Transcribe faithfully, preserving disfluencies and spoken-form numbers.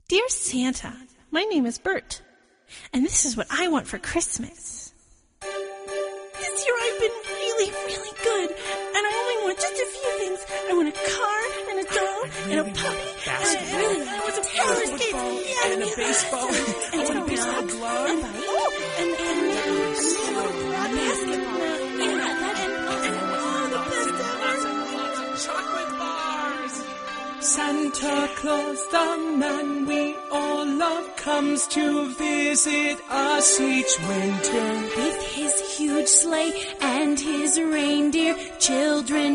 Dear Santa, my name is Bert, and this is what I want for Christmas. This year I've been really, really good, and I only want just a few things. I want a car and a doll and a puppy and a really I want some roller skates yeah, and a baseball and, and, and a baseball glove and bike and and and basketball yeah that and and all the best ever. Chocolate bars. Santa Claus, the man we all love, comes to visit us each winter with his huge sleigh and his reindeer. Children